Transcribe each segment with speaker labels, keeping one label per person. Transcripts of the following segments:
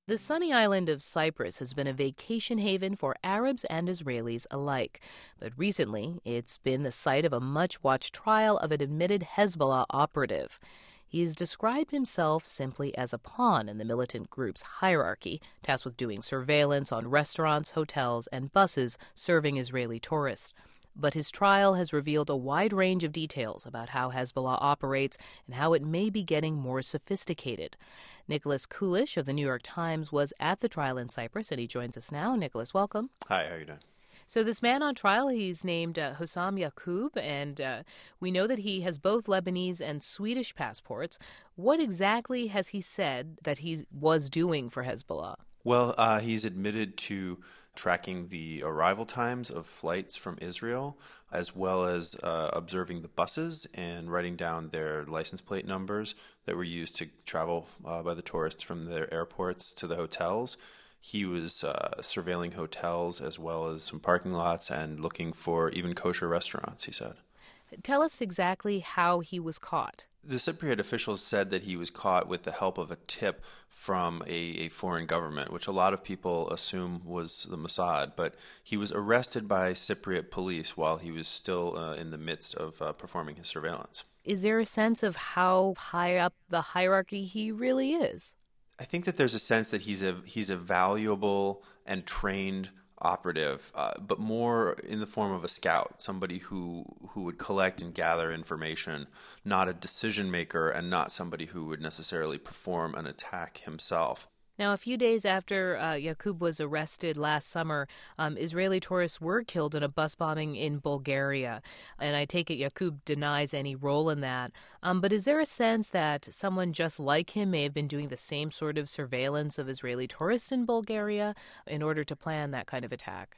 Speaker 1: The sunny island of Cyprus has been a vacation haven for Arabs and Israelis alike. But recently, it's been the site of a much watched trial of an admitted Hezbollah operative. He's described himself simply as a pawn in the militant group's hierarchy, tasked with doing surveillance on restaurants, hotels, and buses serving Israeli tourists. But his trial has revealed a wide range of details about how Hezbollah operates and how it may be getting more sophisticated. Nicholas Coolish of the New York Times was at the trial in Cyprus, and he joins us now. Nicholas, welcome.
Speaker 2: Hi, how are you doing?
Speaker 1: So this man on trial, he's named Hossam Yacoub, and we know that he has both Lebanese and Swedish passports. What exactly has he said that he was doing for Hezbollah?
Speaker 2: Well, he's admitted to tracking the arrival times of flights from Israel, as well as observing the buses and writing down their license plate numbers that were used to travel by the tourists from their airports to the hotels. He was surveilling hotels as well as some parking lots and looking for even kosher restaurants, he said.
Speaker 1: Tell us exactly how he was caught.
Speaker 2: The Cypriot officials said that he was caught with the help of a tip from a foreign government, which a lot of people assume was the Mossad. But he was arrested by Cypriot police while he was still in the midst of performing his surveillance.
Speaker 1: Is there a sense of how high up the hierarchy he really is?
Speaker 2: I think that there's a sense that he's a valuable and trained operative, but more in the form of a scout, somebody who would collect and gather information, not a decision maker and not somebody who would necessarily perform an attack himself.
Speaker 1: Now, a few days after Yacoub was arrested last summer, Israeli tourists were killed in a bus bombing in Bulgaria. And I take it Yacoub denies any role in that. But is there a sense that someone just like him may have been doing the same sort of surveillance of Israeli tourists in Bulgaria in order to plan that kind of attack?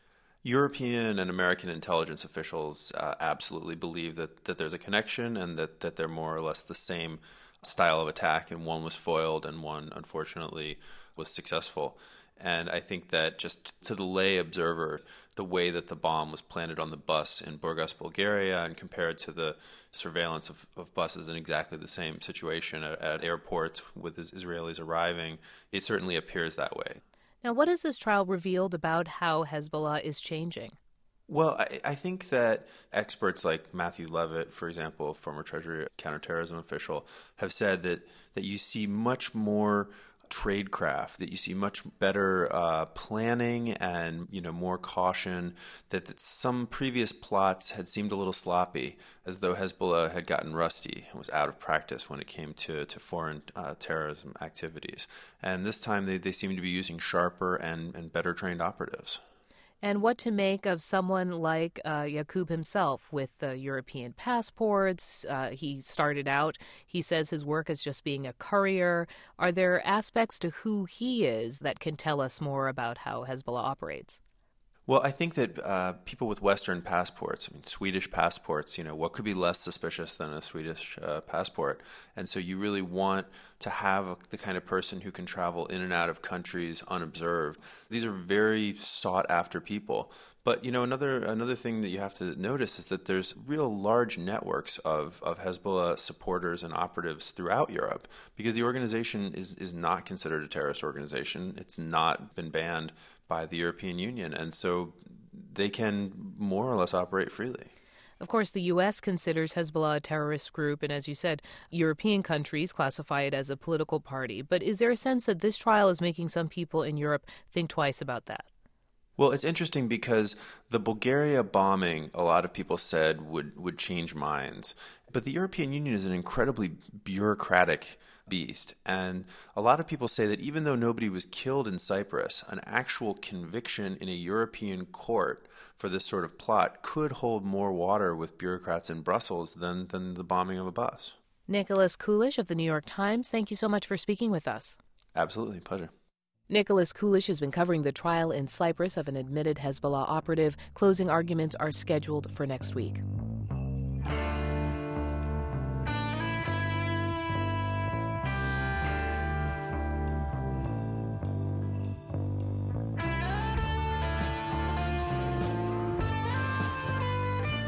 Speaker 2: European and American intelligence officials absolutely believe that there's a connection and that they're more or less the same style of attack, and one was foiled and one, unfortunately, was successful. And I think that just to the lay observer, the way that the bomb was planted on the bus in Burgas, Bulgaria, and compared to the surveillance of buses in exactly the same situation at airports with Israelis arriving, it certainly appears that way.
Speaker 1: Now, what has this trial revealed about how Hezbollah is changing?
Speaker 2: Well, I think that experts like Matthew Levitt, for example, former Treasury counterterrorism official, have said that you see much more tradecraft, that you see much better planning and more caution, that some previous plots had seemed a little sloppy, as though Hezbollah had gotten rusty and was out of practice when it came to foreign terrorism activities. And this time they seem to be using sharper and better trained operatives.
Speaker 1: And what to make of someone like Yacoub himself with European passports. He started out, he says his work is just being a courier. Are there aspects to who he is that can tell us more about how Hezbollah operates?
Speaker 2: Well, I think that people with Western passports, Swedish passports, what could be less suspicious than a Swedish passport? And so you really want to have the kind of person who can travel in and out of countries unobserved. These are very sought after people. But, another thing that you have to notice is that there's real large networks of Hezbollah supporters and operatives throughout Europe, because the organization is not considered a terrorist organization. It's not been banned by the European Union, and so they can more or less operate freely.
Speaker 1: Of course, the U.S. considers Hezbollah a terrorist group, and as you said, European countries classify it as a political party. But is there a sense that this trial is making some people in Europe think twice about that?
Speaker 2: Well, it's interesting because the Bulgaria bombing, a lot of people said would change minds. But the European Union is an incredibly bureaucratic beast. And a lot of people say that even though nobody was killed in Cyprus, an actual conviction in a European court for this sort of plot could hold more water with bureaucrats in Brussels than the bombing of a bus.
Speaker 1: Nicholas Coolish of the New York Times, thank you so much for speaking with us.
Speaker 2: Absolutely, pleasure.
Speaker 1: Nicholas Coolish has been covering the trial in Cyprus of an admitted Hezbollah operative. Closing arguments are scheduled for next week.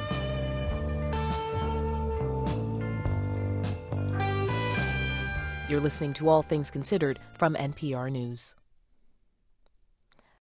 Speaker 1: You're You're listening to All Things Considered from NPR News.